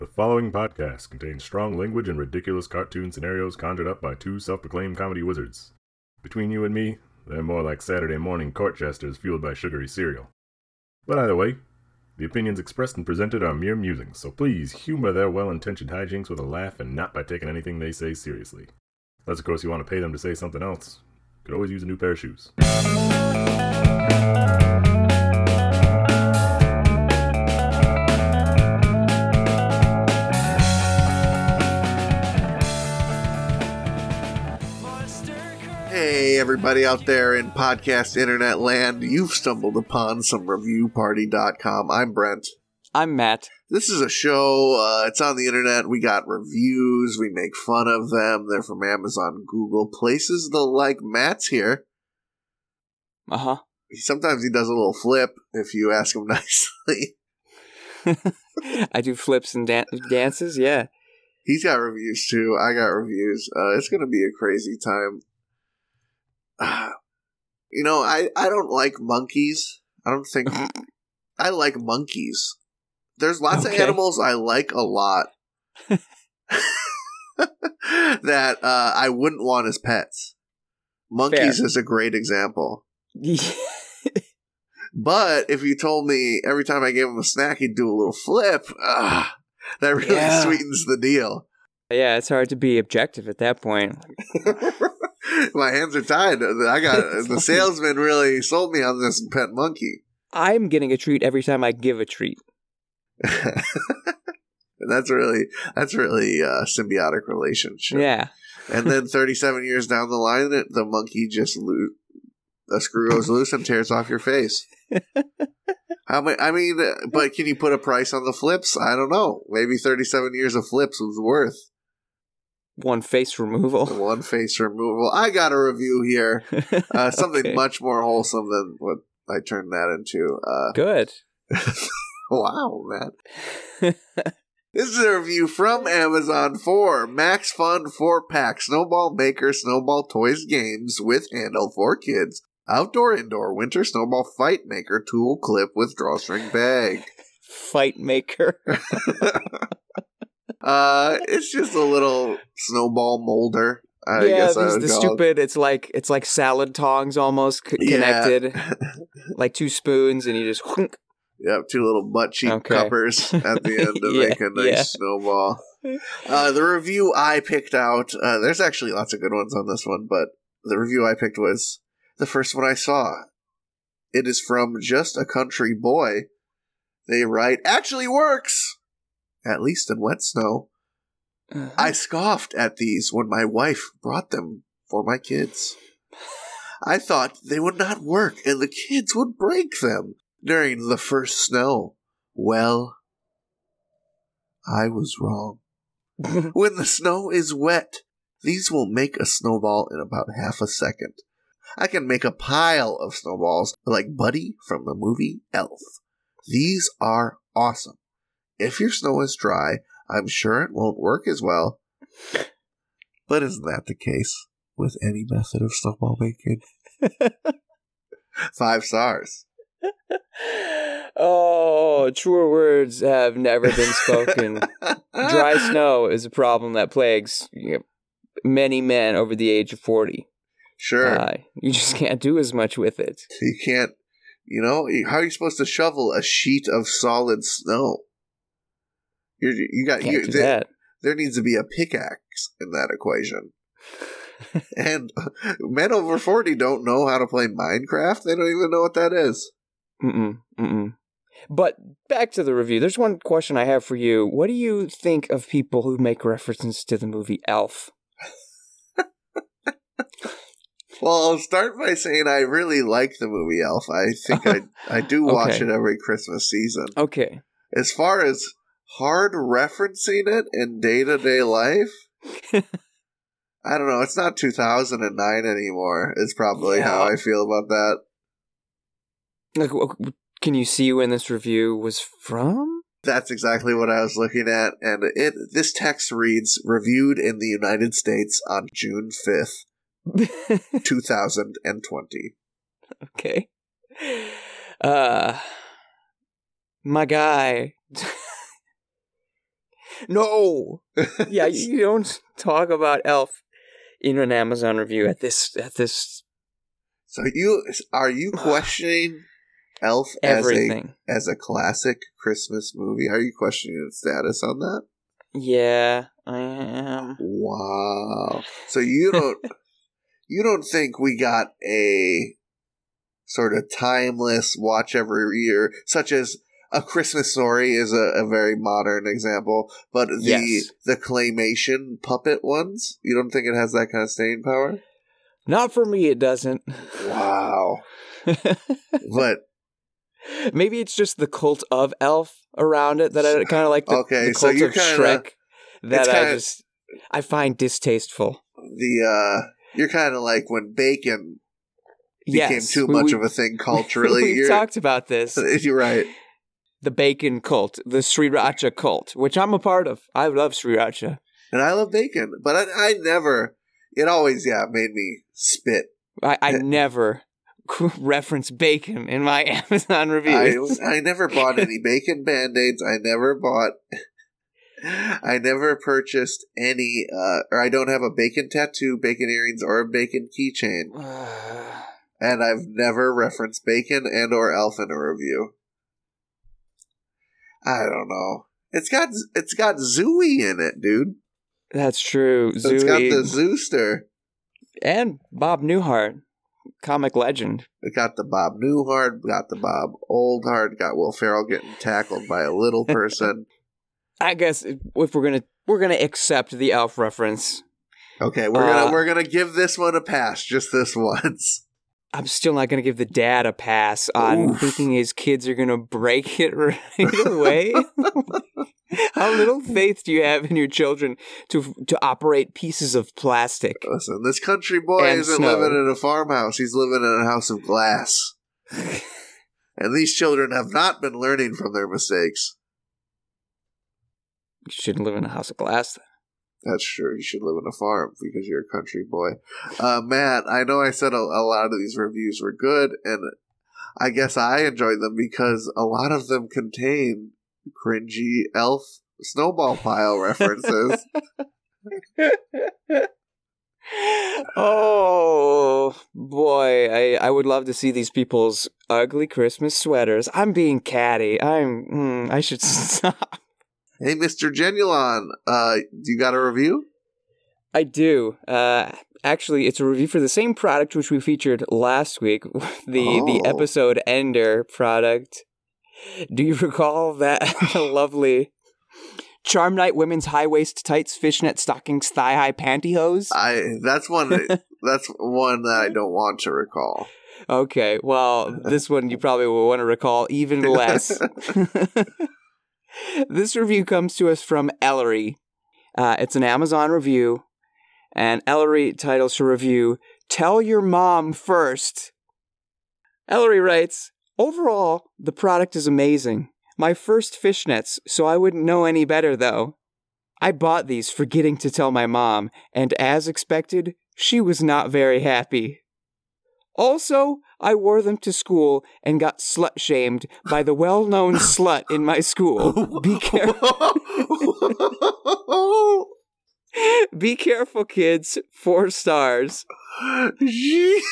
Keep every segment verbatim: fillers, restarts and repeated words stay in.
The following podcast contains strong language and ridiculous cartoon scenarios conjured up by two self-proclaimed comedy wizards. Between you and me, they're more like Saturday morning court jesters fueled by sugary cereal. But either way, the opinions expressed and presented are mere musings, so please humor their well-intentioned hijinks with a laugh and not by taking anything they say seriously. Unless, of course, you want to pay them to say something else. Could always use a new pair of shoes. Hey, everybody out there in podcast internet land, you've stumbled upon some review party dot com. I'm Brent. I'm Matt. This is a show, uh, it's on the internet, we got reviews, we make fun of them, they're from Amazon, Google, places the like. Matt's here. Uh-huh. Sometimes he does a little flip if you ask him nicely. I do flips and dan- dances, yeah. He's got reviews too, I got reviews. Uh, it's going to be a crazy time. You know, I, I don't like monkeys. I don't think... I like monkeys. There's lots okay. of animals I like a lot that uh, I wouldn't want as pets. Monkeys Fair. is a great example. But if you told me every time I gave him a snack he'd do a little flip, uh, that really yeah. sweetens the deal. Yeah, it's hard to be objective at that point. My hands are tied. I got the salesman really sold me on this pet monkey. I'm getting a treat every time I give a treat. that's really that's really a symbiotic relationship. Yeah. And then thirty-seven years down the line, the monkey just lo- a screw goes loose and tears off your face. How many? I mean, but can you put a price on the flips? I don't know. Maybe thirty-seven years of flips was worth. One face removal. One face removal. I got a review here. Uh, something okay. much more wholesome than what I turned that into. Uh, Good. Wow, man. This is a review from Amazon for Max Fun four pack Snowball Maker Snowball Toys Games with Handle for Kids. Outdoor Indoor Winter Snowball Fight Maker Tool Clip with Drawstring Bag. Fight Maker. Uh, it's just a little snowball molder. I yeah, guess these, I the call stupid. It. It's like it's like salad tongs almost c- connected, yeah. Like two spoons, and you just. Yep, two little butt cheek okay. cuppers at the end to yeah, make a nice yeah. snowball. Uh, the review I picked out. Uh, there's actually lots of good ones on this one, but the review I picked was the first one I saw. It is from Just a Country Boy. They write, "Actually works. At least in wet snow. Uh-huh. I scoffed at these when my wife brought them for my kids. I thought they would not work and the kids would break them during the first snow. Well, I was wrong. When the snow is wet, these will make a snowball in about half a second. I can make a pile of snowballs like Buddy from the movie Elf. These are awesome. If your snow is dry, I'm sure it won't work as well. But isn't that the case with any method of snowball making?" Five stars. Oh, truer words have never been spoken. Dry snow is a problem that plagues you know, many men over the age of forty. Sure. Uh, you just can't do as much with it. You can't, you know, how are you supposed to shovel a sheet of solid snow? You're, you got Can't you, do there, that. There needs to be a pickaxe in that equation. And men over forty don't know how to play Minecraft. They don't even know what that is. Mm-mm, mm-mm. But back to the review. There's one question I have for you. What do you think of people who make references to the movie Elf? Well, I'll start by saying I really like the movie Elf. I think I I do watch okay. it every Christmas season. Okay. As far as hard referencing it in day-to-day life, I don't know. It's not two thousand nine anymore. It's probably yeah. how I feel about that. Like, can you see when this review was from? That's exactly what I was looking at. And it this text reads, reviewed in the United States on June fifth, two thousand twenty. Okay. Uh, my guy. No. Yeah, you don't talk about Elf in an Amazon review at this at this. So you are you questioning Elf as Everything. a as a classic Christmas movie? Are you questioning its status on that? Yeah, I am. Wow. So you don't you don't think we got a sort of timeless watch every year, such as A Christmas Story is a, a very modern example, but the Yes. the claymation puppet ones, you don't think it has that kind of staying power? Not for me, it doesn't. Wow. But Maybe it's just the cult of Elf around it that I kind of like. The, Okay, the so cult you're of kinda- Shrek that it's I kinda- just I find distasteful. the uh you're kind of like when bacon became Yes, too we- much we- of a thing culturally. We've You're, talked about this. you're right. The bacon cult, the Sriracha cult, which I'm a part of. I love Sriracha. And I love bacon, but I, I never. It always, yeah, made me spit. I, I never reference bacon in my Amazon I, reviews. I never bought any bacon Band-Aids. I never bought. I never purchased any, uh, or I don't have a bacon tattoo, bacon earrings, or a bacon keychain. And I've never referenced bacon and or Elf in a review. I don't know. It's got it's got Zooey in it, dude. That's true. So it's got Zooey the Zooster. and Bob Newhart, comic legend. It got the Bob Newhart, got the Bob Oldhart, got Will Ferrell getting tackled by a little person. I guess if we're gonna we're gonna accept the Elf reference. Okay, we're Uh, gonna we're gonna give this one a pass, just this once. I'm still not gonna give the dad a pass on Oof. thinking his kids are gonna break it right away. How little faith do you have in your children to to operate pieces of plastic? Listen, this country boy And isn't snow. living in a farmhouse; he's living in a house of glass. And these children have not been learning from their mistakes. You shouldn't live in a house of glass. That's true. You should live in a farm because you're a country boy. Uh, Matt, I know I said a, a lot of these reviews were good, and I guess I enjoyed them because a lot of them contain cringy elf snowball pile references. Oh boy, I, I would love to see these people's ugly Christmas sweaters. I'm being catty. I'm. Mm, I should stop. Hey, Mister Genulon, uh, you got a review? I do. Uh, actually, it's a review for the same product which we featured last week, the the Oh. episode ender product. Do you recall that lovely Charm Night women's high waist tights, fishnet stockings, thigh high pantyhose? I that's one that, that's one that I don't want to recall. Okay, well, this one you probably will want to recall even less. This review comes to us from Ellery. Uh, it's an Amazon review, and Ellery titles her review, Tell Your Mom First. Ellery writes, Overall, the product is amazing. My first fishnets, so I wouldn't know any better, though. I bought these forgetting to tell my mom, and as expected, she was not very happy. Also, I wore them to school and got slut-shamed by the well-known slut in my school. Be careful. Be careful, kids. Four stars. Gee.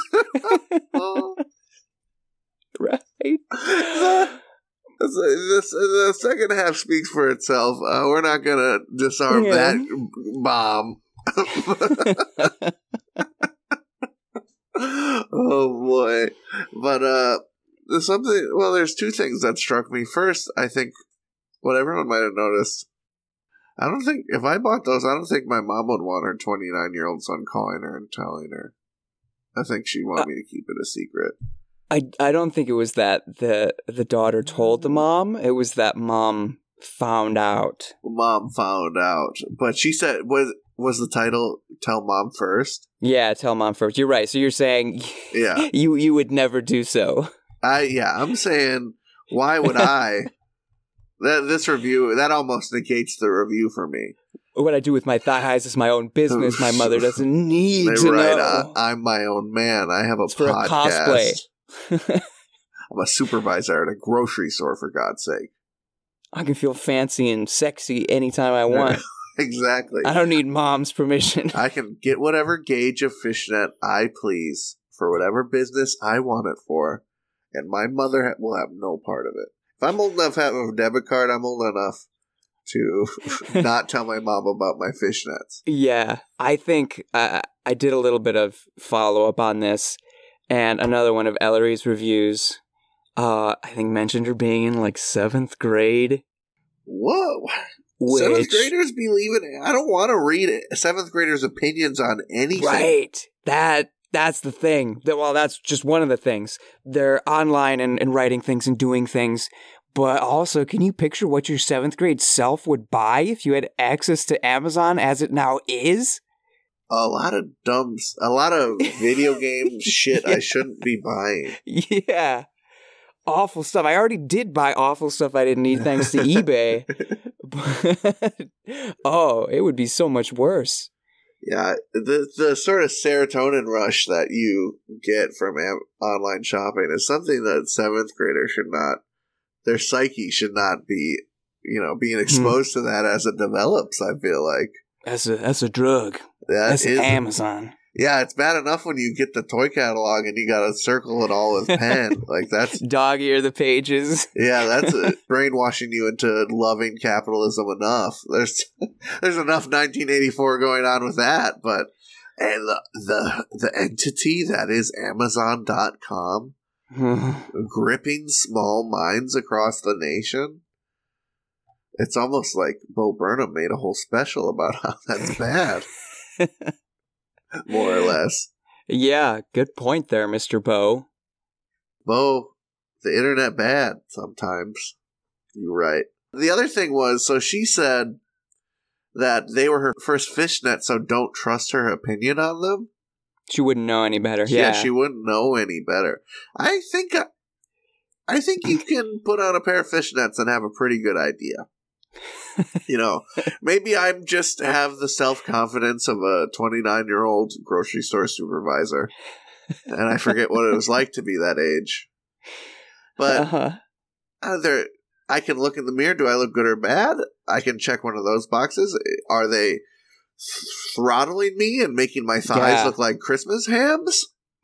Right? the, the, the second half speaks for itself. Uh, we're not going to disarm Yeah. that bomb. Oh boy. But uh there's something well there's two things that struck me. First, I think what everyone might have noticed, I don't think if I bought those, I don't think my mom would want her twenty-nine year old son calling her and telling her. I think she'd want Uh, me to keep it a secret. I, I don't think it was that the the daughter told the mom. It was that mom found out. Mom found out. But she said was was the title Tell Mom First? Yeah, tell mom first. You're right. So you're saying Yeah. you you would never do so. I yeah, I'm saying why would I that this review that almost negates the review for me. What I do with my thigh highs is my own business. My mother doesn't need to right, know. I, I'm my own man. I have a It's for a podcast. cosplay. I'm a supervisor at a grocery store, for God's sake. I can feel fancy and sexy anytime I want. Exactly. I don't need mom's permission. I can get whatever gauge of fishnet I please for whatever business I want it for, and my mother ha- will have no part of it. If I'm old enough to have a debit card, I'm old enough to not tell my mom about my fishnets. Yeah, I think uh, I did a little bit of follow-up on this, and another one of Ellery's reviews, uh, I think mentioned her being in, like, seventh grade. Whoa. Which, Seventh graders be leaving. I don't want to read it. Seventh graders' opinions on anything. Right. That that's the thing. That well, that's just one of the things. They're online and, and writing things and doing things. But also, can you picture what your seventh grade self would buy if you had access to Amazon as it now is? A lot of dumb, a lot of video game shit yeah. I shouldn't be buying. Yeah. Awful stuff. I already did buy awful stuff I didn't need thanks to eBay. But, oh, it would be so much worse. Yeah, the the sort of serotonin rush that you get from am- online shopping is something that seventh graders should not, their psyche should not be, you know, being exposed hmm. to that as it develops, I feel like. That's a, that's a drug. That that's is, Amazon. Yeah, it's bad enough when you get the toy catalog and you gotta circle it all with pen. Like that's dog ear the pages. Yeah, that's a, brainwashing you into loving capitalism enough. There's there's enough nineteen eighty-four going on with that, but and the the, the entity that is Amazon dot com gripping small minds across the nation. It's almost like Bo Burnham made a whole special about how that's bad. More or less. Yeah, good point there, Mister Bo. Bo, the internet bad sometimes. You're right. The other thing was, so she said that they were her first fishnet, so don't trust her opinion on them. She wouldn't know any better. Yeah, yeah she wouldn't know any better. I think, I think you can put on a pair of fishnets and have a pretty good idea. You know, maybe I'm just have the self-confidence of a twenty-nine-year-old grocery store supervisor, and I forget what it was like to be that age. But uh-huh. there, I can look in the mirror. Do I look good or bad? I can check one of those boxes. Are they throttling me and making my thighs yeah. look like Christmas hams?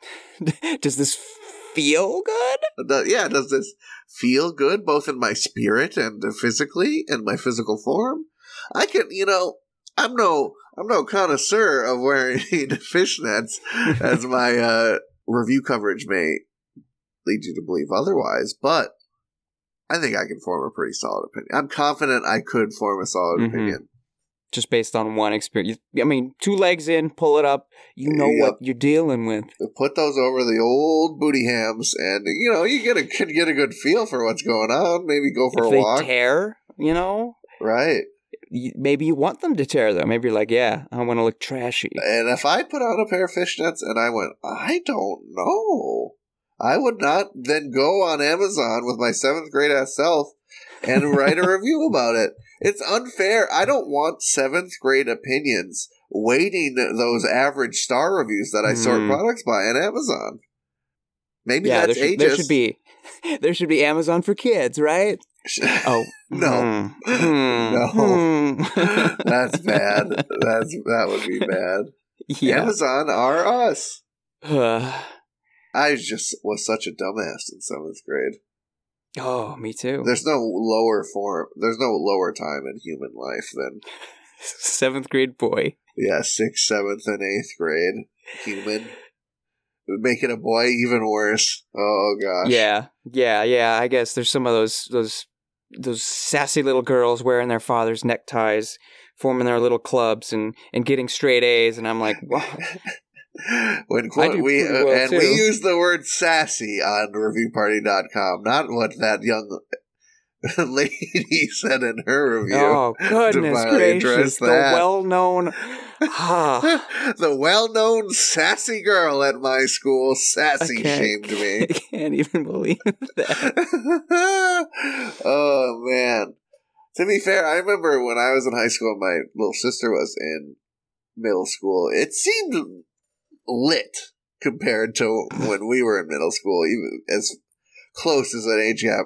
Does this feel good? Does, yeah, does this feel good both in my spirit and physically in my physical form? I can, you know, I'm no, I'm no connoisseur of wearing fishnets, as my uh, review coverage may lead you to believe otherwise. But I think I can form a pretty solid opinion. I'm confident I could form a solid mm-hmm. opinion. Just based on one experience. I mean, two legs in, pull it up. You know yep. what you're dealing with. Put those over the old booty hams, and you know you get a can get a good feel for what's going on. Maybe go for if a they walk. Tear, you know, right? Maybe you want them to tear, though. Maybe you're like, yeah, I want to look trashy. And if I put on a pair of fishnets and I went, I don't know, I would not then go on Amazon with my seventh grade ass self and write a review about it. It's unfair. I don't want seventh grade opinions weighting those average star reviews that I mm. sort products by on Amazon. Maybe yeah, that's there should, ageist. There should be, there should be Amazon for kids, right? Oh no, mm. no, Mm. That's bad. That's that would be bad. Yeah. Amazon are us. I just was such a dumbass in seventh grade. Oh, me too. There's no lower form. There's no lower time in human life than seventh grade boy. Yeah, sixth, seventh, and eighth grade human. Making a boy even worse. Oh gosh. Yeah, yeah, yeah. I guess there's some of those those those sassy little girls wearing their father's neckties, forming their little clubs, and, and getting straight A's, and I'm like, wow. When quote, we uh, well and too. we use the word sassy on review party dot com, not what that young lady said in her review. Oh goodness gracious! The well-known, ah. the well-known sassy girl at my school sassy shamed me. I can't even believe that. Oh man! To be fair, I remember when I was in high school, my little sister was in middle school. It seemed lit compared to when we were in middle school, even as close as an age gap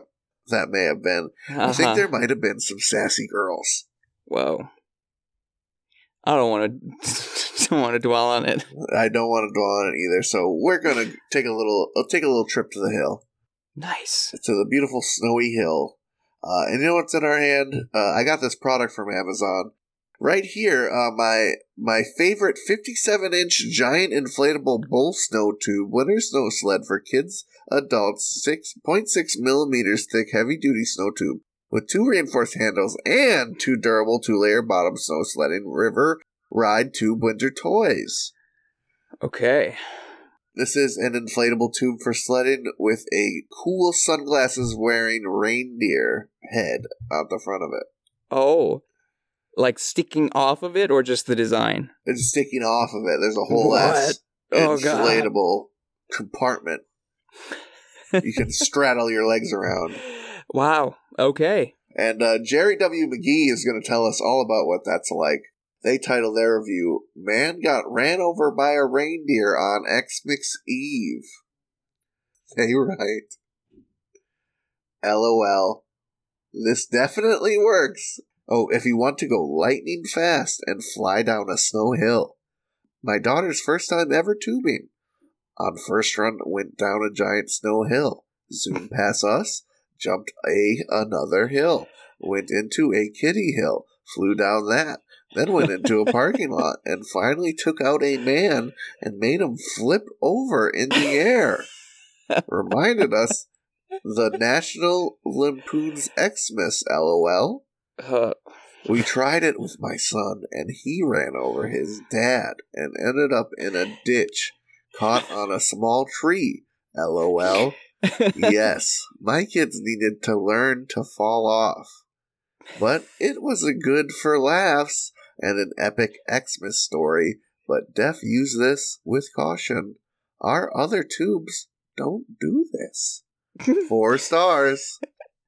that may have been. Uh-huh. I think there might have been some sassy girls. Whoa. I don't want to don't want to dwell on it. I don't want to dwell on it either. So we're gonna take a little. I'll take a little trip to the hill. Nice. To the beautiful snowy hill. Uh, and you know what's in our hand? Uh, I got this product from Amazon. Right here, uh, my my favorite fifty-seven inch giant inflatable bull snow tube winter snow sled for kids, adults, six point six millimeters thick heavy duty snow tube with two reinforced handles and two durable two layer bottom snow sledding river ride tube winter toys. Okay. This is an inflatable tube for sledding with a cool sunglasses wearing reindeer head out the front of it. Oh. Like sticking off of it or just the design? It's sticking off of it. There's a whole ass Oh, inflatable compartment. You can straddle your legs around. Wow. Okay. And uh, Jerry W. McGee is going to tell us all about what that's like. They title their review, Man Got Ran Over by a Reindeer on Xmas Eve. They write, LOL. This definitely works. Oh, if you want to go lightning fast and fly down a snow hill. My daughter's first time ever tubing. On first run, went down a giant snow hill. Zoomed past us, jumped a another hill. Went into a kiddie hill. Flew down that. Then went into a parking lot and finally took out a man and made him flip over in the air. Reminded us the National Lampoon's Xmas, LOL. Uh, We tried it with my son and he ran over his dad and ended up in a ditch caught on a small tree, LOL. Yes, my kids needed to learn to fall off. But it was a good for laughs and an epic Xmas story, but def use this with caution. Our other tubes don't do this. Four stars.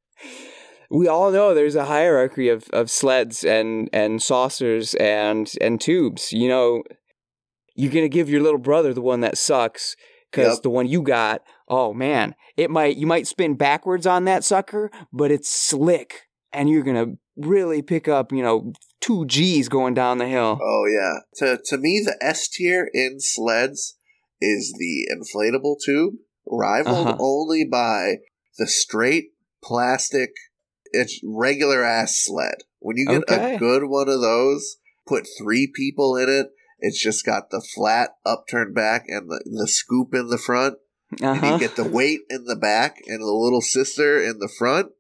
we all know there's a hierarchy of, of sleds and, and saucers and, and tubes. You know, you're going to give your little brother the one that sucks because Yep. the one you got, oh man, it might you might spin backwards on that sucker, but it's slick and you're going to really pick up, you know, two G's going down the hill. Oh, yeah. To to me, the S tier in sleds is the inflatable tube, rivaled Uh-huh. only by the straight plastic, it's regular ass sled. When you get Okay. a good one of those, put three people in it, it's just got the flat upturned back and the, the scoop in the front. And Uh-huh. you get the weight in the back and the little sister in the front.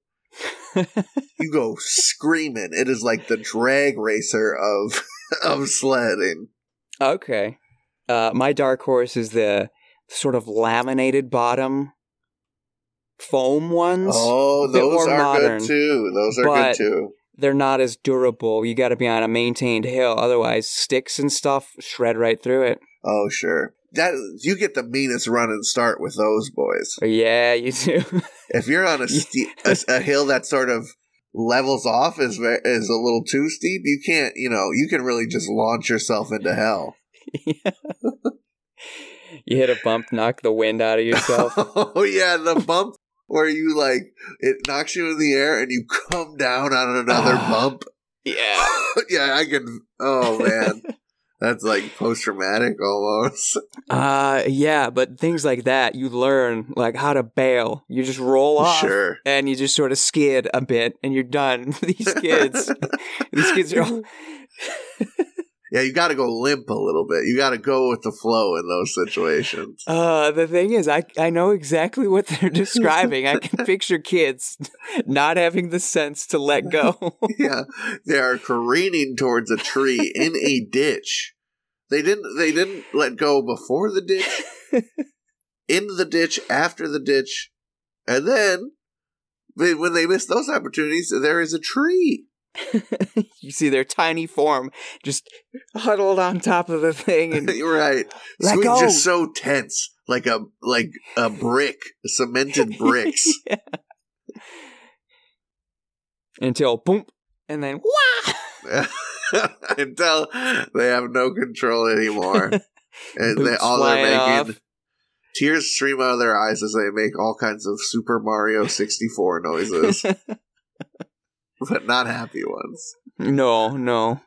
You go screaming. It is like the drag racer of of sledding. Okay. Uh, my dark horse is the sort of laminated bottom foam ones. Oh, A bit those more are modern, good too. Those are but- good too. They're not as durable. You got to be on a maintained hill. Otherwise, sticks and stuff shred right through it. Oh, sure. That you get the meanest run and start with those boys. Yeah, you do. If you're on a, ste- a a hill that sort of levels off is ve- is a little too steep, you can't. You know, you can really just launch yourself into hell. Yeah. You hit a bump, knock the wind out of yourself. Oh yeah, the bump where you like it knocks you in the air and you come down on another bump. Yeah. Yeah, I can. Oh man, that's like post traumatic almost. Uh, yeah, but things like that, you learn like how to bail. You just roll off. Sure. And you just sort of skid a bit and you're done. These kids, these kids are all... Yeah, you got to go limp a little bit. You got to go with the flow in those situations. Uh, the thing is, I, I know exactly what they're describing. I can picture kids not having the sense to let go. Yeah, they are careening towards a tree in a ditch. They didn't. They didn't let go before the ditch, in the ditch, after the ditch, and then they- when they miss those opportunities, there is a tree. You see their tiny form just huddled on top of the thing, and You're right. Let Squeak go. just so tense, like a like a brick, cemented bricks. Yeah. Until boom, and then wah! Until they have no control anymore, and they Boots all they're flying making off. Tears stream out of their eyes as they make all kinds of Super Mario sixty-four noises. But not happy ones. No, no.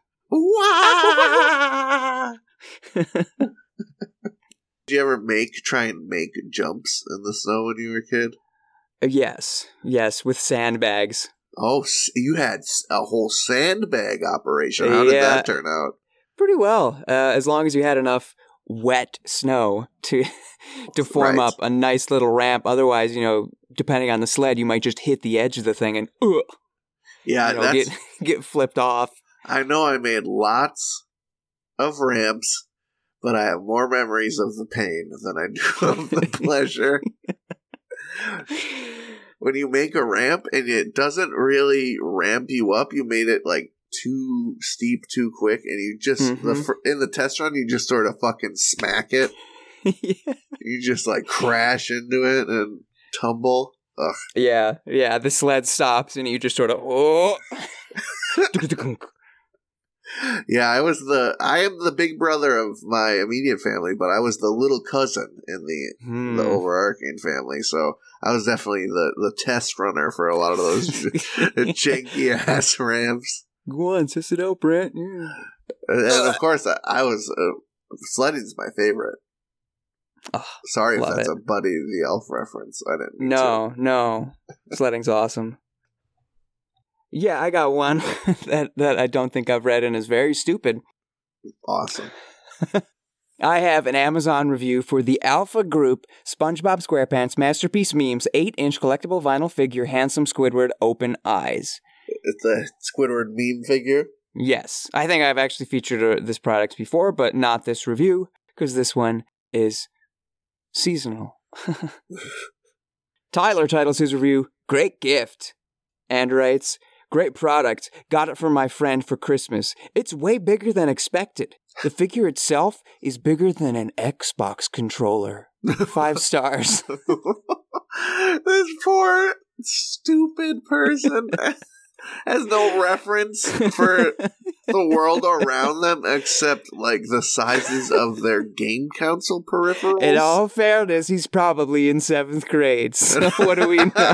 Did you ever make, try and make jumps in the snow when you were a kid? Uh, yes, yes, with sandbags. Oh, you had a whole sandbag operation. How did Yeah. that turn out? Pretty well, uh, as long as you had enough wet snow to to form Right. up a nice little ramp. Otherwise, you know, depending on the sled, you might just hit the edge of the thing and ugh, Yeah, you know, that's, get get flipped off. I know I made lots of ramps, but I have more memories of the pain than I do of the pleasure. When you make a ramp and it doesn't really ramp you up, you made it like too steep too quick, and you just Mhm. the fir- in the test run you just sort of fucking smack it. yeah. You just like crash into it and tumble. Ugh. yeah, yeah. The sled stops and you just sort of oh. Yeah, I was the I am the big brother of my immediate family, but I was the little cousin in the Hmm. the overarching family, so I was definitely the, the test runner for a lot of those janky ass ramps. Go on, test it out, Brent. Yeah. And, and of course, I, I was uh, sledding's my favorite. Oh, Sorry if love that's it. a Buddy the Elf reference. I didn't. Mean No, no. Sledding's awesome. Yeah, I got one that, that I don't think I've read and is very stupid. to. Awesome. I have an Amazon review for the Alpha Group SpongeBob SquarePants Masterpiece Memes eight inch collectible vinyl figure Handsome Squidward Open Eyes. It's a Squidward meme figure. Yes, I think I've actually featured uh, this product before, but not this review, because this one is seasonal. Tyler titles his review, Great Gift, and writes, Great product. Got it from my friend for Christmas. It's way bigger than expected. The figure itself is bigger than an Xbox controller. Five stars. This poor stupid person has no reference for the world around them except like the sizes of their game console peripherals. In all fairness, he's probably in seventh grade. So what do we know?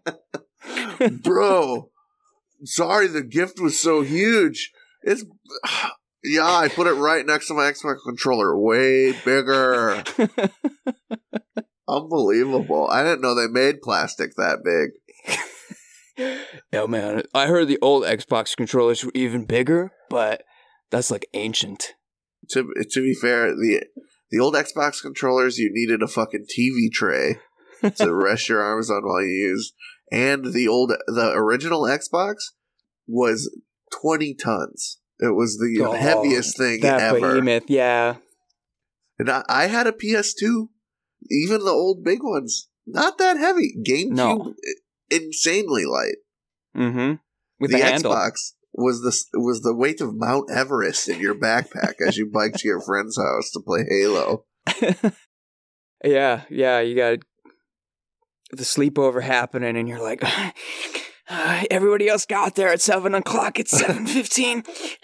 Bro, sorry the gift was so huge. It's yeah, I put it right next to my Xbox controller. Way bigger. Unbelievable. I didn't know they made plastic that big. Yeah, man. I heard the old Xbox controllers were even bigger, but that's like ancient. To to be fair, the the old Xbox controllers, you needed a fucking T V tray to rest your arms on while you used. And the old the original Xbox was twenty tons. It was the Oh, heaviest thing That ever. behemoth, yeah. And I, I had a P S two. Even the old big ones, not that heavy. GameCube, No. insanely light. Mm-hmm. With the the, handle. Xbox was the was the weight of Mount Everest in your backpack as you biked to your friend's house to play Halo. yeah, yeah, you got the sleepover happening, and you're like, uh, everybody else got there at seven o'clock. It's seven fifteen.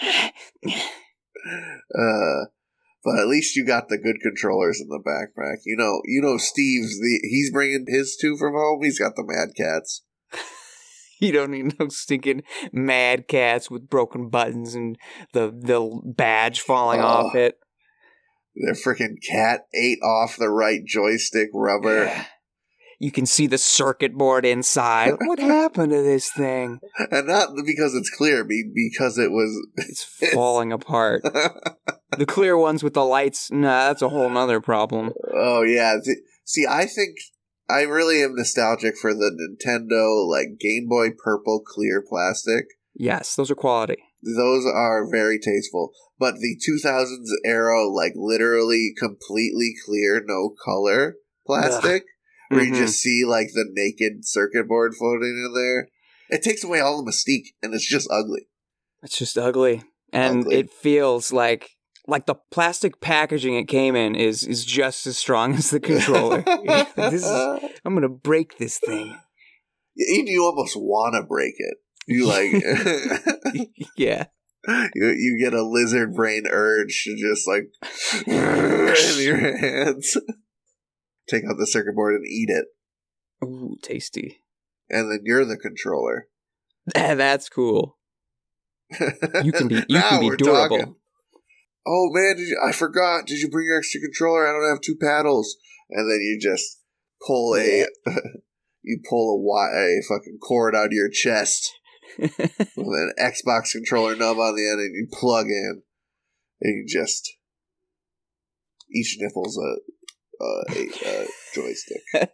Uh, but at least you got the good controllers in the backpack. You know, you know, Steve's the he's bringing his two from home. He's got the Mad Cats. You don't need no stinking Mad Cats with broken buttons and the the badge falling Oh. off it. Their freaking cat ate off the right joystick rubber. Yeah. You can see the circuit board inside. What happened to this thing? And not because it's clear, be- because it was. It's falling apart. The clear ones with the lights, nah, that's a whole nother problem. Oh, yeah. Th- See, I think I really am nostalgic for the Nintendo, like, Game Boy purple clear plastic. Yes, those are quality. Those are very tasteful. But the two thousands era, like, literally completely clear, no color plastic, where Mhm. you just see, like, the naked circuit board floating in there, it takes away all the mystique, and it's just ugly. It's just ugly. And Ugly. it feels like like the plastic packaging it came in is is just as strong as the controller. This is, I'm going to break this thing. You, you almost want to break it. You, like... Yeah. You, you get a lizard brain urge to just like in your hands. take out the circuit board and eat it. Ooh, tasty. And then you're the controller. That's cool. You can be you now can be we're durable. Talking. Oh man, did you, I forgot. Did you bring your extra controller? I don't have two paddles. And then you just pull a you pull a, a fucking cord out of your chest with an Xbox controller nub on the end, and you plug in, and you just each nipple's a a, a, a joystick.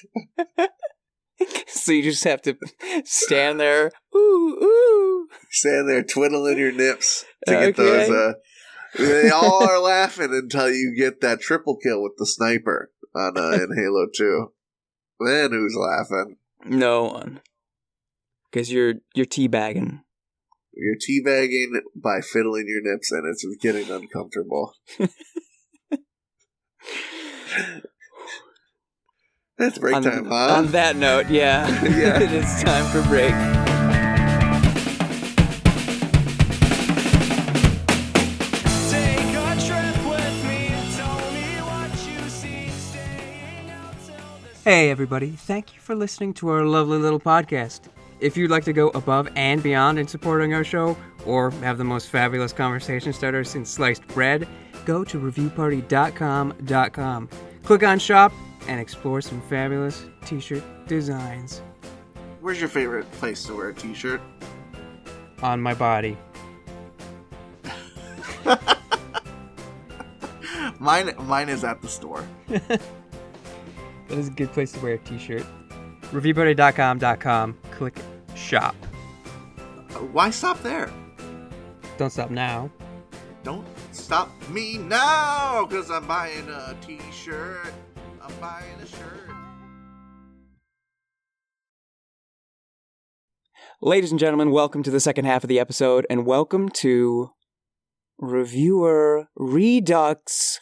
So you just have to stand there, ooh, ooh. Stand there twiddling your nips to Okay. get those. Uh, they all are laughing until you get that triple kill with the sniper on uh, in Halo two. Then who's laughing? No one. Because you're you're teabagging. You're teabagging by fiddling your nips, and it's getting uncomfortable. It's break on, time, huh? On that note, yeah. Yeah. It is time for break. Take a trip with me, tell me what you see, staying out till the Hey everybody, thank you for listening to our lovely little podcast. If you'd like to go above and beyond in supporting our show, or have the most fabulous conversation starter since sliced bread, go to review party dot com dot com. Click on shop and explore some fabulous t-shirt designs. Where's your favorite place to wear a t-shirt? On my body. Mine, mine is at the store. That is a good place to wear a t-shirt. review party dot com dot com. Click shop. Why stop there? Don't stop now. Don't stop me now, because I'm buying a t-shirt. I'm buying a shirt. Ladies and gentlemen, welcome to the second half of the episode, and welcome to Reviewer Redux.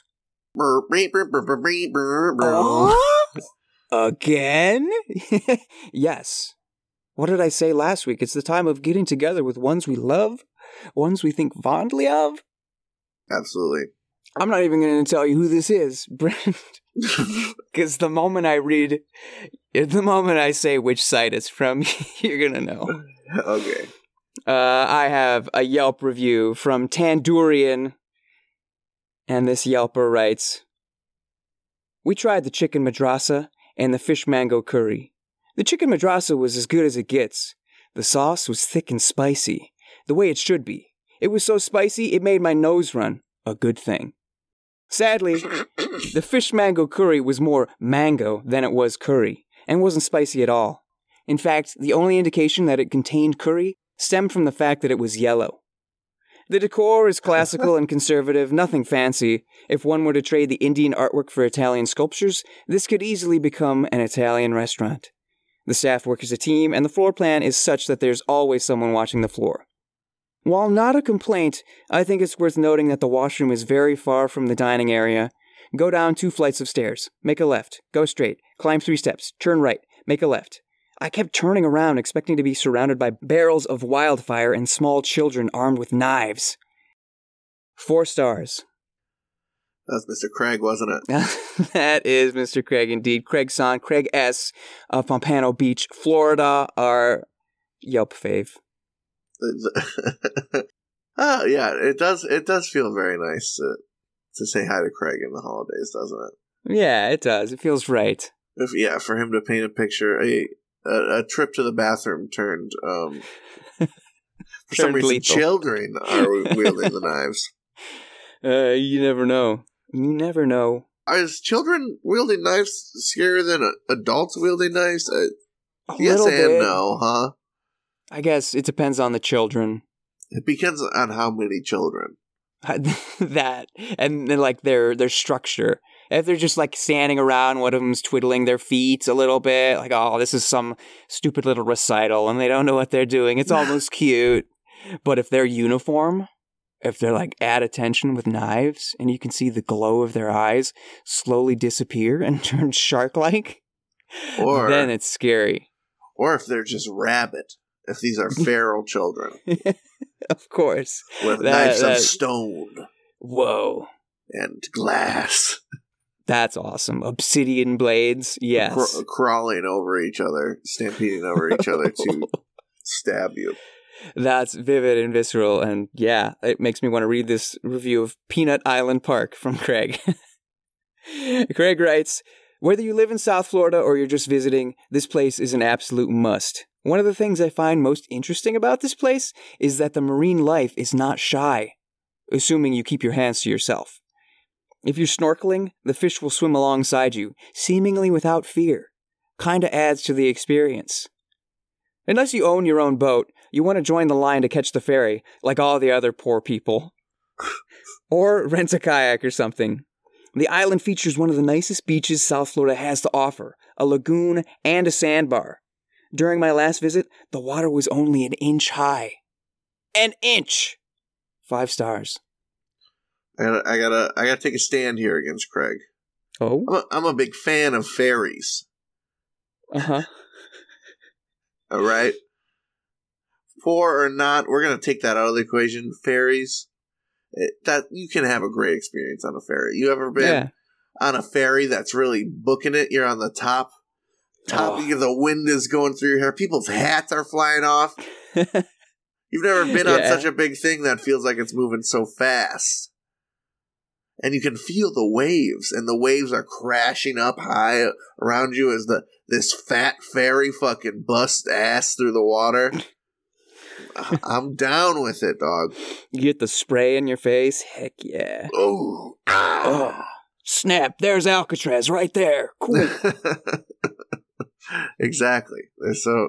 Oh? Again? Yes. What did I say last week? It's the time of getting together with ones we love, ones we think fondly of. Absolutely. I'm not even going to tell you who this is, Brent. Because the moment I read, the moment I say which site it's from, you're going to know. Okay. Uh, I have a Yelp review from Tandurian, and this Yelper writes, "We tried the chicken madrasa and the fish mango curry. The chicken madrasa was as good as it gets. The sauce was thick and spicy, the way it should be. It was so spicy it made my nose run. A good thing. Sadly, the fish mango curry was more mango than it was curry, and wasn't spicy at all. In fact, the only indication that it contained curry stemmed from the fact that it was yellow. The decor is classical and conservative, nothing fancy. If one were to trade the Indian artwork for Italian sculptures, this could easily become an Italian restaurant. The staff work as a team, and the floor plan is such that there's always someone watching the floor. While not a complaint, I think it's worth noting that the washroom is very far from the dining area. Go down two flights of stairs, make a left, go straight, climb three steps, turn right, make a left. I kept turning around expecting to be surrounded by barrels of wildfire and small children armed with knives. Four stars." That was Mister Craig, wasn't it? That is Mister Craig indeed. Craig Son, Craig S. of Pompano Beach, Florida, our Yelp fave. Oh yeah, it does. It does feel very nice to to say hi to Craig in the holidays, doesn't it? Yeah, it does. It feels right. If yeah, for him to paint a picture, a a, a trip to the bathroom turned. Um, for some Turned reason, lethal. children are wielding the knives. Uh, you never know. You never know. Is children wielding knives scarier than uh, adults wielding knives? Uh, A yes little and bit. no, huh? I guess it depends on the children. It depends on how many children. That and then like their their structure. If they're just like standing around, one of them's twiddling their feet a little bit, like, oh, this is some stupid little recital, and they don't know what they're doing. It's almost cute. But if they're uniform, if they're like at attention with knives, and you can see the glow of their eyes slowly disappear and turn shark-like, Or then it's scary. or if they're just rabid. If these are feral children Of course. with That- knives that- of stone Whoa. and glass. That's awesome. Obsidian blades. Yes. Cr- crawling over each other, stampeding over each other to stab you. That's vivid and visceral. And yeah, it makes me want to read this review of Peanut Island Park from Craig. Craig writes, whether you live in South Florida or you're just visiting, this place is an absolute must. One of the things I find most interesting about this place is that the marine life is not shy, assuming you keep your hands to yourself. If you're snorkeling, the fish will swim alongside you, seemingly without fear. Kinda adds to the experience. Unless you own your own boat, you want to join the line to catch the ferry, like all the other poor people. Or rent a kayak or something. The island features one of the nicest beaches South Florida has to offer, a lagoon and a sandbar. During my last visit, the water was only an inch high. An inch! Five stars. I gotta, I gotta, I gotta take a stand here against Craig. Oh? I'm a, I'm a big fan of ferries. Uh-huh. All right? Poor or not, we're gonna take that out of the equation. Ferries, it, that you can have a great experience on a ferry. You ever been Yeah. on a ferry that's really booking it? You're on the top. Top, Oh. you the wind is going through your hair. People's hats are flying off. You've never been on Yeah. such a big thing that feels like it's moving so fast. And you can feel the waves, and the waves are crashing up high around you as the this fat ferry fucking busts ass through the water. I'm down with it, dog. You get the spray in your face? Heck yeah. Oh, Oh. Snap, there's Alcatraz right there. Cool. Exactly. So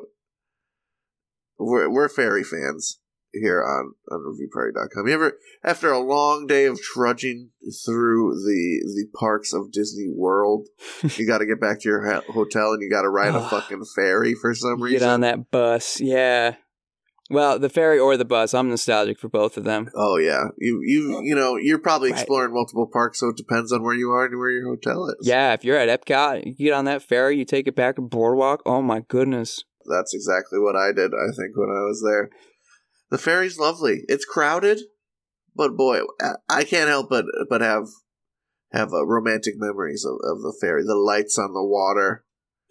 we're we're ferry fans here on, on review party dot com. You ever, after a long day of trudging through the the parks of Disney World, you got to get back to your ha- hotel and you got to ride a Oh. fucking ferry for some You reason? Get on that bus, yeah. Well, the ferry or the bus, I'm nostalgic for both of them. Oh yeah, you you you know you're probably Right. exploring multiple parks, so it depends on where you are and where your hotel is. Yeah, if you're at Epcot, you get on that ferry, you take it back to Boardwalk. Oh my goodness. That's exactly what I did, I think, when I was there. The ferry's lovely. It's crowded, but boy, I can't help but but have have uh, romantic memories of, of the ferry. The lights on the water,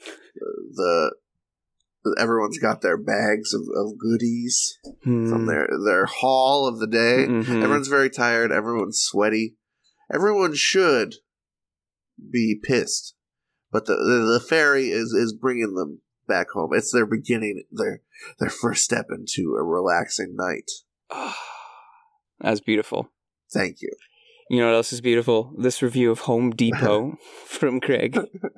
the everyone's got their bags of, of goodies Hmm. from their their haul of the day. Mhm. Everyone's very tired. Everyone's sweaty. Everyone should be pissed, but the the, the ferry is is bringing them back home. It's their beginning, their their first step into a relaxing night. That's beautiful. Thank you. You know what else is beautiful? This review of Home Depot from Craig.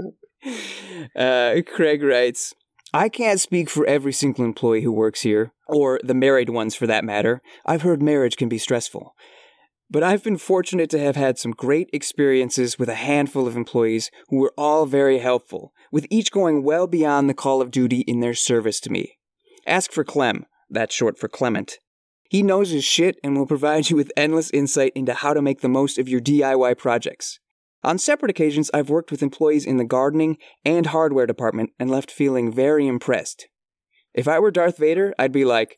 Uh, Craig writes, I can't speak for every single employee who works here, or the married ones for that matter. I've heard marriage can be stressful. But I've been fortunate to have had some great experiences with a handful of employees who were all very helpful, with each going well beyond the call of duty in their service to me. Ask for Clem, that's short for Clement. He knows his shit and will provide you with endless insight into how to make the most of your D I Y projects. On separate occasions, I've worked with employees in the gardening and hardware department and left feeling very impressed. If I were Darth Vader, I'd be like,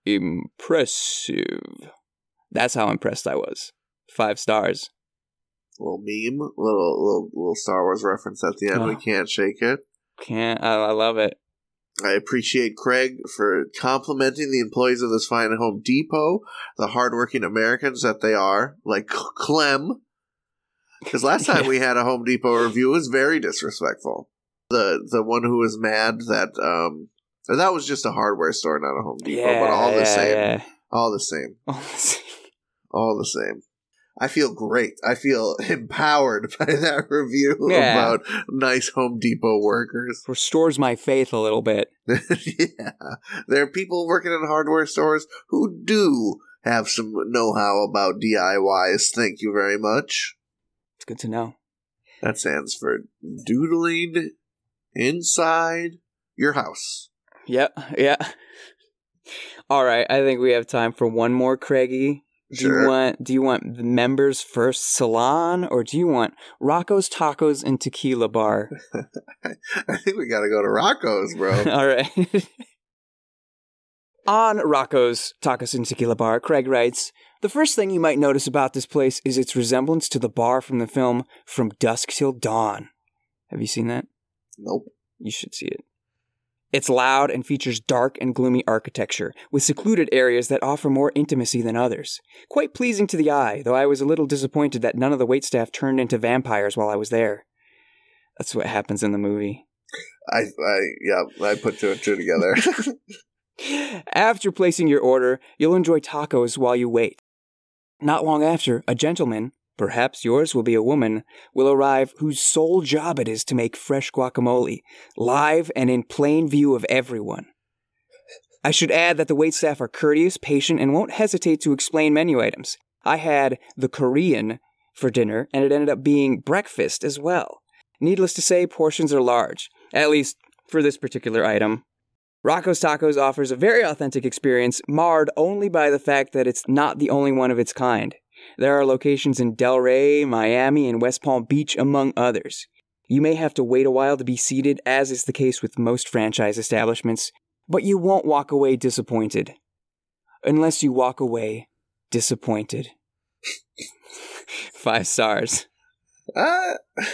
impressive. That's how impressed I was. Five stars. Little meme, little little little Star Wars reference at the end. We Oh. can't shake it. Can't, I, I love it. I appreciate Craig for complimenting the employees of this fine Home Depot, the hardworking Americans that they are, like Clem. Because last time Yeah. we had a Home Depot review, it was very disrespectful. The the one who was mad that um that was just a hardware store, not a Home Depot, Yeah, but all the yeah, same, yeah. all the same, All the same. all the same. I feel great. I feel empowered by that review Yeah. about nice Home Depot workers. Restores my faith a little bit. Yeah, there are people working in hardware stores who do have some know-how about D I Ys. Thank you very much. It's good to know. That stands for doodling inside your house. Yep, yeah. All right, I think we have time for one more, Craigie. Do Sure. you want do you want the members first salon or do you want Rocco's Tacos and Tequila Bar? I think we gotta go to Rocco's, bro. All right. On Rocco's Tacos and Tequila Bar, Craig writes, the first thing you might notice about this place is its resemblance to the bar from the film From Dusk Till Dawn. Have you seen that? Nope. You should see it. It's loud and features dark and gloomy architecture, with secluded areas that offer more intimacy than others. Quite pleasing to the eye, though I was a little disappointed that none of the waitstaff turned into vampires while I was there. That's what happens in the movie. I, I, yeah, I put two and two together. After placing your order, you'll enjoy tacos while you wait. Not long after, a gentleman, perhaps yours will be a woman, will arrive whose sole job it is to make fresh guacamole, live and in plain view of everyone. I should add that the waitstaff are courteous, patient, and won't hesitate to explain menu items. I had the Korean for dinner, and it ended up being breakfast as well. Needless to say, portions are large, at least for this particular item. Rocco's Tacos offers a very authentic experience, marred only by the fact that it's not the only one of its kind. There are locations in Delray, Miami, and West Palm Beach, among others. You may have to wait a while to be seated, as is the case with most franchise establishments, but you won't walk away disappointed. Unless you walk away disappointed. Five stars. Uh,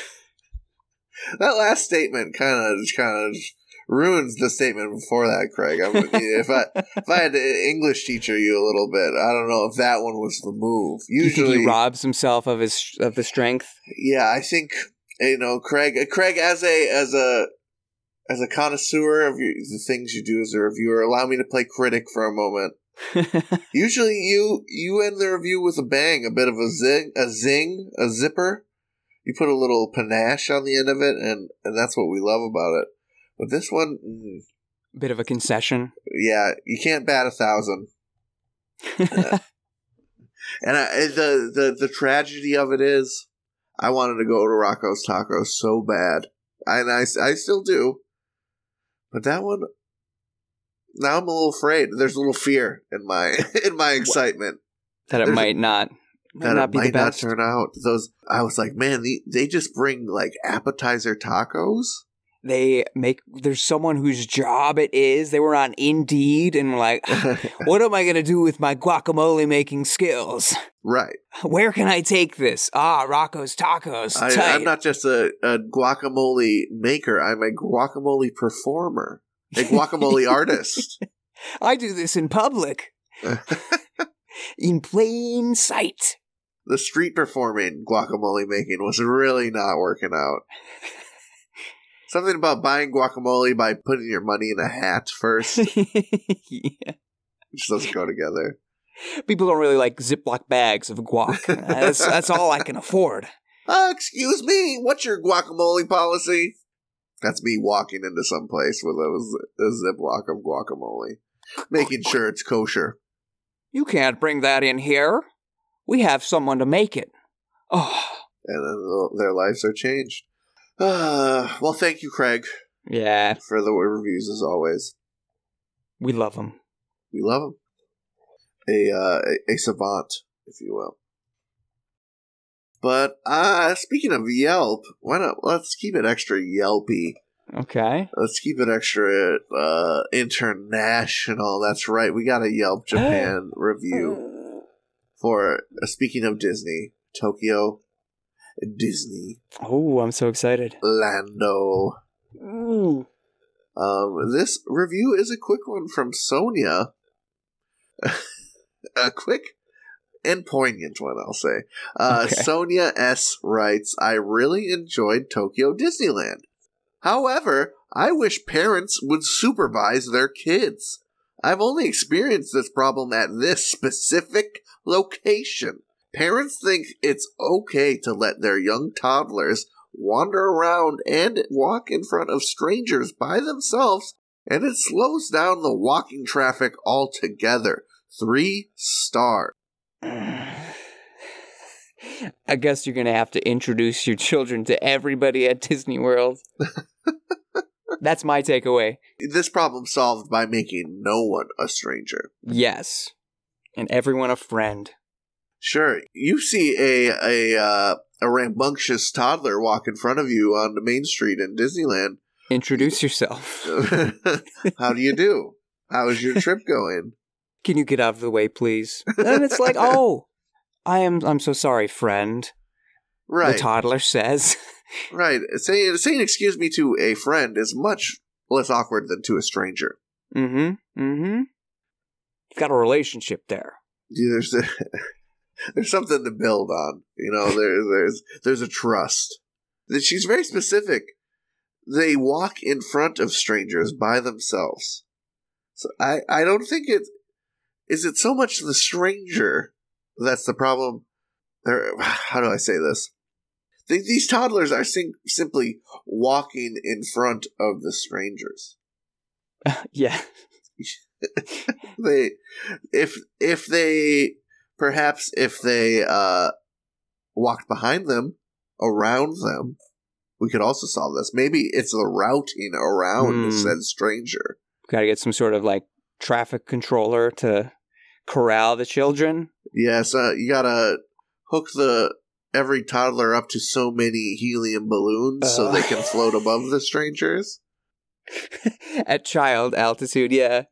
that last statement kind of kind of ruins the statement before that, Craig. I mean, if I if I had to English teacher you a little bit, I don't know if that one was the move. Usually, you think he robs himself of his of the strength. Yeah, I think you know, Craig. Craig, as a as a as a connoisseur of you, the things you do as a reviewer, allow me to play critic for a moment. Usually, you you end the review with a bang, a bit of a zing, a zing, a zipper. You put a little panache on the end of it, and, and that's what we love about it. But this one, mm, bit of a concession. Yeah, you can't bat a thousand. uh, and I, the the the tragedy of it is, I wanted to go to Rocco's Tacos so bad, and I, I still do. But that one, now I'm a little afraid. There's a little fear in my in my excitement that it There's, might not. Might that not it be might the best. not turn out. Those I was like, man, they, they just bring like appetizer tacos. They make, there's someone whose job it is. They were on Indeed and were like, what am I going to do with my guacamole making skills? Right. Where can I take this? Ah, Rocco's Tacos. I, Tight. I'm not just a, a guacamole maker. I'm a guacamole performer. A guacamole artist. I do this in public. In plain sight. The street performing guacamole making was really not working out. Something about buying guacamole by putting your money in a hat first. Yeah. Which doesn't go together. People don't really like Ziploc bags of guac. That's, that's all I can afford. Uh, excuse me, what's your guacamole policy? That's me walking into some place with a, a Ziploc of guacamole. Making sure it's kosher. You can't bring that in here. We have someone to make it. Oh. And then their lives are changed. Uh, well, thank you, Craig. Yeah. For the reviews, as always. We love them. We love them. A, uh, a, a savant, if you will. But, uh, speaking of Yelp, why not, let's keep it extra Yelpy. Okay. Let's keep it extra, uh, international. That's right, we got a Yelp Japan review for, uh, speaking of Disney, Tokyo Disney. Oh, I'm so excited. Lando. Ooh. Um, this review is a quick one from Sonia. A quick and poignant one, I'll say. Uh, Okay. Sonia S. writes, I really enjoyed Tokyo Disneyland. However, I wish parents would supervise their kids. I've only experienced this problem at this specific location. Parents think it's okay to let their young toddlers wander around and walk in front of strangers by themselves, and it slows down the walking traffic altogether. Three stars. I guess you're going to have to introduce your children to everybody at Disney World. That's my takeaway. This problem solved by making no one a stranger. Yes. And everyone a friend. Sure, you see a a uh, a rambunctious toddler walk in front of you on the main street in Disneyland. Introduce yourself. How do you do? How's your trip going? Can you get out of the way, please? And it's like, oh, I am. I'm so sorry, friend. Right. The toddler says. Right. Saying saying excuse me to a friend is much less awkward than to a stranger. Mm-hmm. Mm-hmm. You've got a relationship there. There's a, there's something to build on. You know, there, there's there's a trust. She's very specific. They walk in front of strangers by themselves. So I, I don't think it is it so much the stranger that's the problem. Or, how do I say this? They, these toddlers are sim- simply walking in front of the strangers. Yeah. they, if if they perhaps if they uh, walked behind them, around them, we could also solve this. Maybe it's the routing around Hmm. said stranger. Got to get some sort of like traffic controller to corral the children. Yes, uh, you gotta hook the every toddler up to so many helium balloons so Uh. they can float above the strangers. At child altitude, yeah.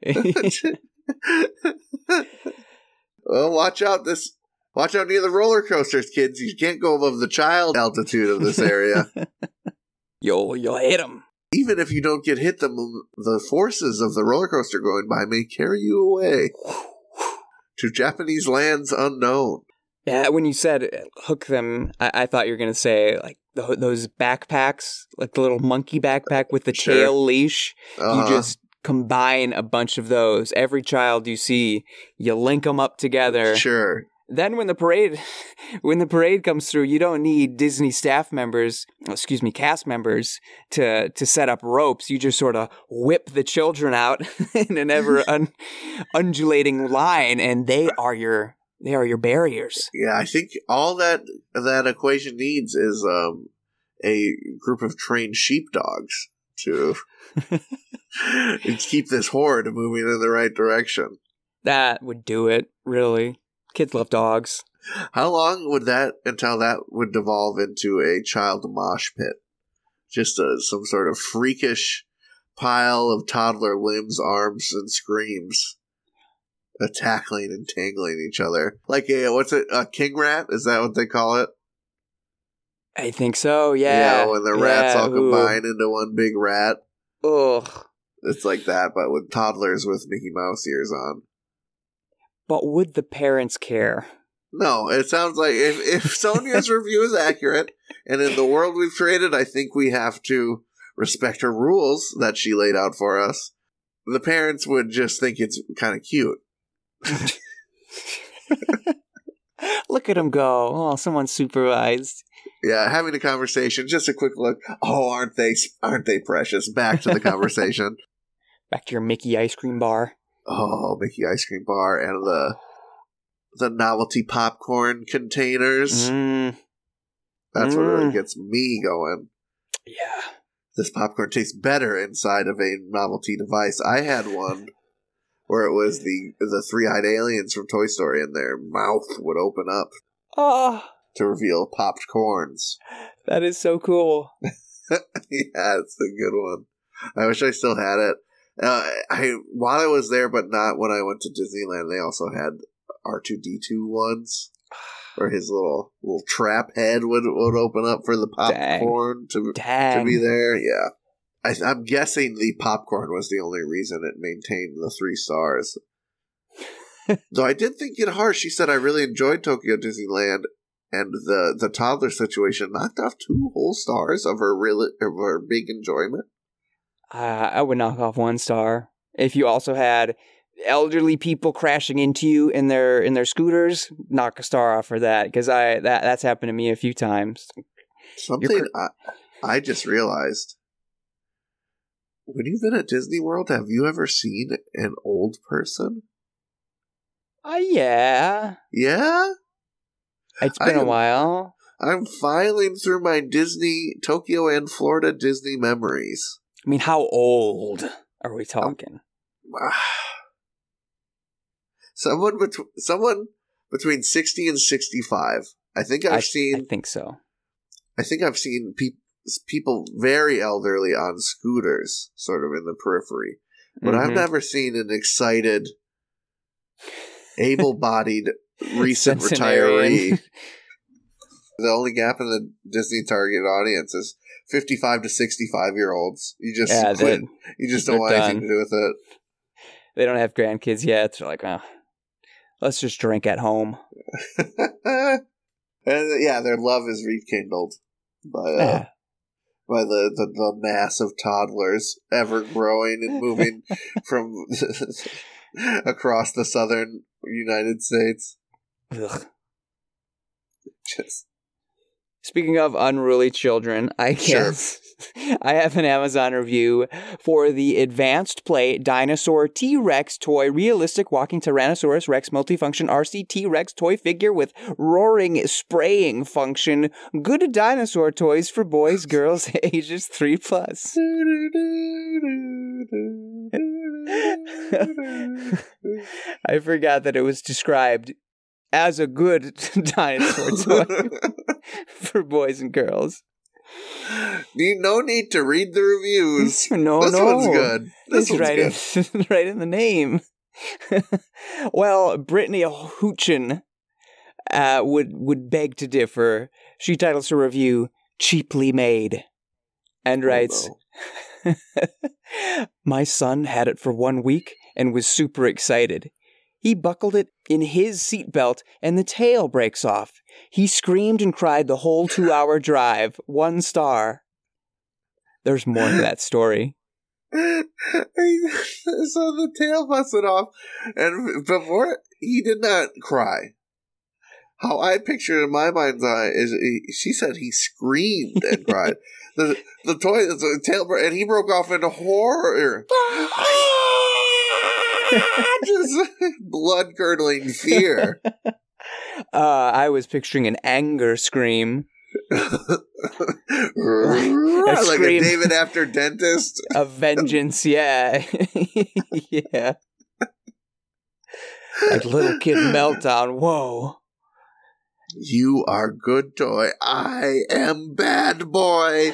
Well, watch out! This watch out near the roller coasters, kids. You can't go above the child altitude of this area. You'll, you'll hit them. Even if you don't get hit, the the forces of the roller coaster going by may carry you away to Japanese lands unknown. Yeah, when you said uh, hook them, I, I thought you were going to say like th- those backpacks, like the little monkey backpack with the Sure. tail leash. Uh-huh. You just combine a bunch of those. Every child you see, you link them up together. Sure. Then when the parade, when the parade comes through, you don't need Disney staff members, excuse me, cast members to to set up ropes. You just sort of whip the children out in an ever un- undulating line, and they are your they are your barriers. Yeah, I think all that that equation needs is um, a group of trained sheepdogs to keep this horde moving in the right direction. That would do it, really. Kids love dogs. How long would that until that would devolve into a child mosh pit? Just a, some sort of freakish pile of toddler limbs, arms, and screams, uh, tackling and tangling each other. Like a what's it? A king rat? Is that what they call it? I think so, yeah. when the rats Yeah, all ooh. combine into one big rat. Ugh. It's like that, but with toddlers with Mickey Mouse ears on. But would the parents care? No, it sounds like if, if Sonia's review is accurate, and in the world we've created, I think we have to respect her rules that she laid out for us. The parents would just think it's kind of cute. Look at them go. Oh, someone supervised. Yeah, having a conversation, just a quick look. Oh, aren't they? Aren't they precious? Back to the conversation. Back to your Mickey ice cream bar. Oh, Mickey ice cream bar and the the novelty popcorn containers. Mm, That's what really Mm. gets me going. yeah. This popcorn tastes better inside of a novelty device. I had one where it was the the three-eyed aliens from Toy Story, and their mouth would open up Oh, to reveal popped corns. that is so cool. Yeah, it's a good one. I wish I still had it. Uh, I while I was there, but not when I went to Disneyland. They also had R two D two ones, where his little little trap head would would open up for the popcorn to Dang. to be there. Yeah, I, I'm guessing the popcorn was the only reason it maintained the three stars. Though I did think it harsh. She said I really enjoyed Tokyo Disneyland, and the the toddler situation knocked off two whole stars of her really of her big enjoyment. Uh, I would knock off one star. If you also had elderly people crashing into you in their in their scooters, knock a star off for that, because I that that's happened to me a few times. Something I, I just realized. When you've been at Disney World, have you ever seen an old person? Uh, yeah. Yeah? It's been I a am- while. I'm filing through my Disney, Tokyo and Florida Disney memories. I mean, how old are we talking? Someone, bet- someone between sixty and sixty-five. I think I've I, seen. I think so. I think I've seen pe- people very elderly on scooters, sort of in the periphery. but I've Mhm. never seen an excited, able-bodied recent Centenarian. retiree. The only gap in the Disney target audience is fifty-five to sixty-five year olds. You just Yeah, quit. they- You just they're don't want anything done. to do with it. They don't have grandkids yet. They're like, oh, let's just drink at home. And yeah, their love is rekindled by uh, Yeah. by the, the, the mass of toddlers ever growing and moving from across the southern United States. Ugh. Just Speaking of unruly children, I Sure. guess I have an Amazon review for the Advanced Play Dinosaur T-Rex Toy Realistic Walking Tyrannosaurus Rex Multifunction R C T-Rex Toy Figure with Roaring Spraying Function. Good dinosaur toys for boys, girls, ages three plus. I forgot that it was described as a good dinosaur toy for boys and girls. Need no need to read the reviews. No, this no. one's good. This It's one's right good. In, right in the name. Well, Brittany Hoochen uh, would, would beg to differ. She titles her review, Cheaply Made, and writes, Oh, My son had it for one week and was super excited. He buckled it in his seatbelt and the tail breaks off. He screamed and cried the whole two-hour drive. One star. There's more to that story. no. So the tail busted off, and before he did not cry. How I picture it in my mind's eye is he, she said he screamed and cried. The the toy, the tail, bro- and he broke off into horror. Just blood curdling fear. Uh, I was picturing an anger scream. like scream. a David after dentist. A vengeance, yeah. Yeah. Like little kid meltdown, whoa. You are good toy. I am bad boy.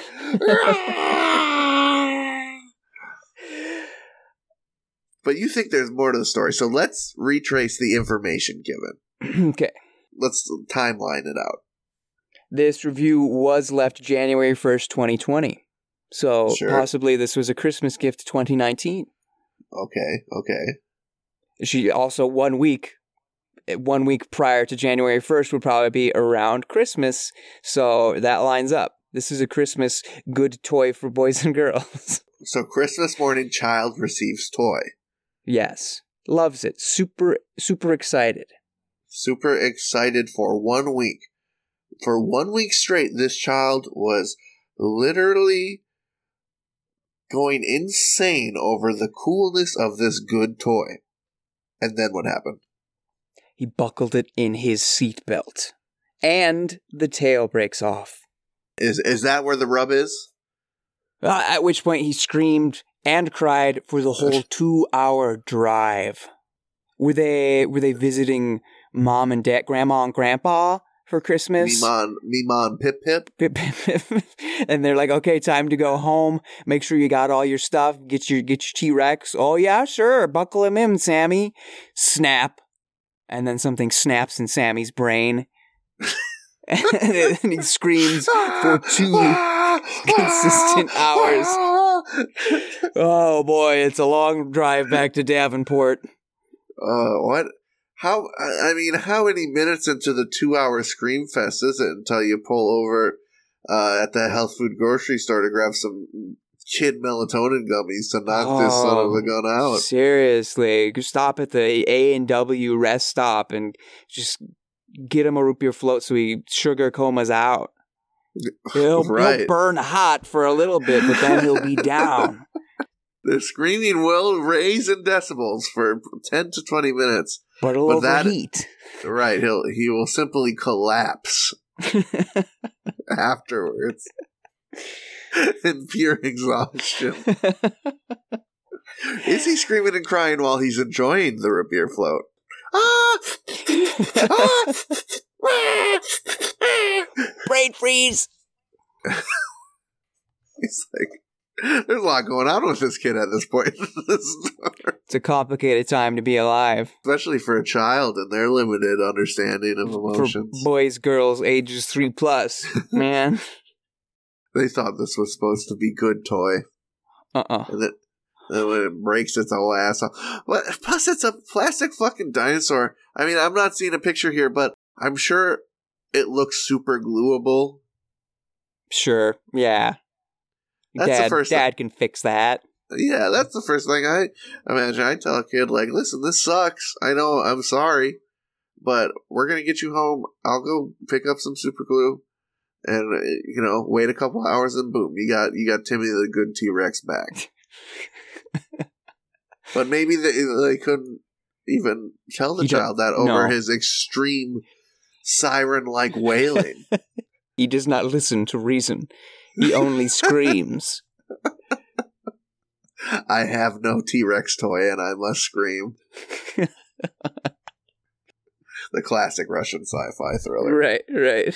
But you think there's more to the story, so let's retrace the information given. Okay. Let's timeline it out. This review was left January first, twenty twenty. So Sure. possibly this was a Christmas gift twenty nineteen. Okay, okay. She also one week one week prior to January first would probably be around Christmas. So that lines up. This is a Christmas good toy for boys and girls. So Christmas morning, child receives toy. Yes. Loves it. Super super excited. Super excited for one week. For one week straight, this child was literally going insane over the coolness of this good toy. And then what happened? He buckled it in his seatbelt. And the tail breaks off. Is is that where the rub is? Uh, at which point he screamed and cried for the whole two-hour drive. Were they were they visiting mom and dad, grandma and grandpa for Christmas? Meemon, Meemon, Pip Pip. Pip, pip, pip. And they're like, okay, time to go home. Make sure you got all your stuff. Get your get your T-Rex. Oh yeah, sure. Buckle him in, Sammy. Snap. And then something snaps in Sammy's brain. And he screams for two consistent hours. Oh boy, it's a long drive back to Davenport. Uh, what? How? I I mean, how many minutes into the two-hour scream fest is it until you pull over uh, at the health food grocery store to grab some kid melatonin gummies to knock this son of a gun out? Seriously, you stop at the A and W rest stop and just get him a root beer float so he sugar comas out. He'll, Right. he'll burn hot for a little bit, but then he'll be down. The screaming will raise in decibels for ten to twenty minutes. But it'll But that- overheat. Right, he'll he will simply collapse afterwards in pure exhaustion. Is he screaming and crying while he's enjoying the root beer float? Ah! Ah! Brain freeze! He's like, There's a lot going on with this kid at this point. It's a complicated time to be alive. Especially for a child and their limited understanding of emotions. For boys, girls, ages three plus, man. They thought this was supposed to be good toy. Uh-uh. And then, then when it breaks its whole ass off. But plus, it's a plastic fucking dinosaur. I mean, I'm not seeing a picture here, but I'm sure it looks super glueable. Sure, yeah. That's Dad, the first Dad can fix that. Yeah, that's the first thing I imagine. I tell a kid, like, listen, this sucks. I know, I'm sorry, but we're going to get you home. I'll go pick up some super glue and, uh, you know, wait a couple hours and boom, you got you got Timmy the good T-Rex back. But maybe they, they couldn't even tell the You don't- child that over no. his extreme siren-like wailing. He does not listen to reason. He only screams. I have no T-Rex toy and I must scream. The classic Russian sci-fi thriller. Right, right.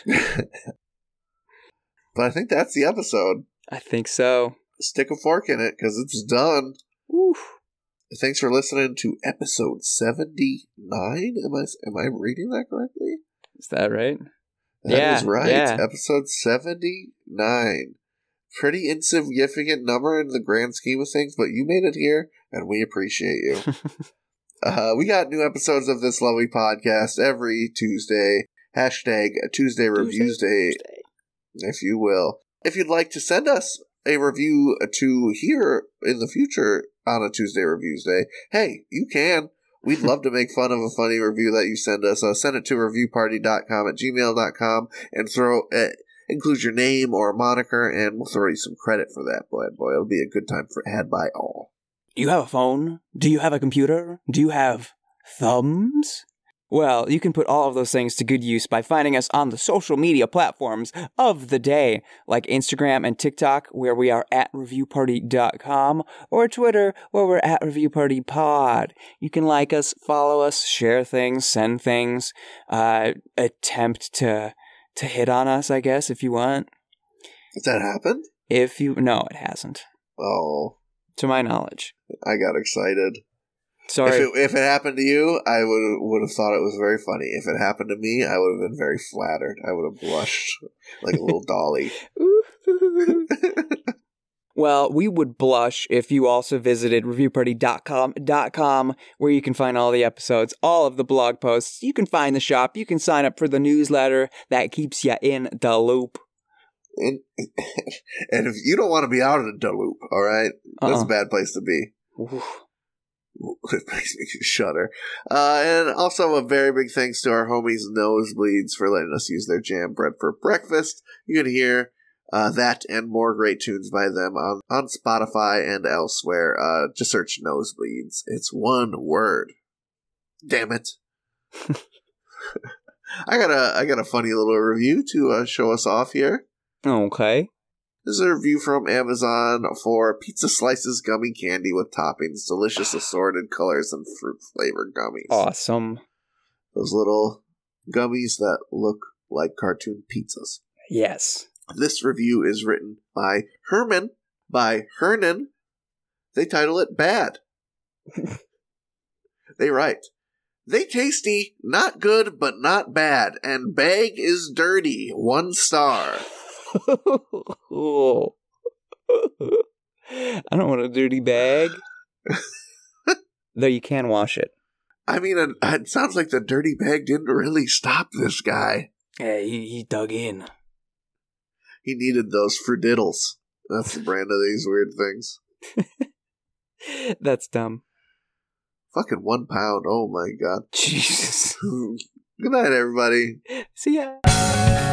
But I think that's the episode. I think so. Stick a fork in it because it's done. Oof. Thanks for listening to episode seventy-nine. Am I am I reading that correctly? Is that right? That Yeah, is right. yeah. Episode seventy-nine. Pretty insignificant number in the grand scheme of things, but you made it here, and we appreciate you. uh, we got new episodes of this lovely podcast every Tuesday. Hashtag Tuesday Reviews Day, if you will. If you'd like to send us a review to hear in the future on a Tuesday Reviews Day, hey, you can. We'd love to make fun of a funny review that you send us. Uh, send it to review party dot com at gmail dot com and throw uh, include your name or a moniker, and we'll throw you some credit for that, boy. Boy, it'll be a good time for had by all. Do you have a phone? Do you have a computer? Do you have thumbs? Well, you can put all of those things to good use by finding us on the social media platforms of the day, like Instagram and TikTok, where we are at review party dot com, or Twitter, where we're at review party pod. You can like us, follow us, share things, send things, uh, attempt to to hit on us, I guess, if you want. Has that happened? If you... No, it hasn't. Oh, To my knowledge. I got excited. Sorry. If it, if it happened to you, I would would have thought it was very funny. If it happened to me, I would have been very flattered. I would have blushed like a little dolly. Well, we would blush if you also visited review party dot com, where you can find all the episodes, all of the blog posts. You can find the shop. You can sign up for the newsletter that keeps you in the loop. And, and if you don't want to be out of the loop, all right, that's Uh-uh. a bad place to be. Oof. It makes me shudder. Uh, and also a very big thanks to our homies Nosebleeds for letting us use their jam bread for breakfast. You can hear uh, that and more great tunes by them on, on Spotify and elsewhere. Uh, just search Nosebleeds. It's one word. Damn it. I got a I got a funny little review to uh, show us off here. Okay. This is a review from Amazon for pizza slices gummy candy with toppings, delicious assorted colors and fruit flavored gummies. Awesome. Those little gummies that look like cartoon pizzas. Yes. This review is written by Herman, by Hernan. They title it Bad. They write, they tasty, not good, but not bad, and bag is dirty, one star. I don't want a dirty bag. Though you can wash it. I mean, it, it sounds like the dirty bag didn't really stop this guy. Yeah, he, he dug in. He needed those Frudiddles. That's the brand of these weird things. That's dumb. Fucking one pound. Oh my god. Jesus. Good night, everybody. See ya.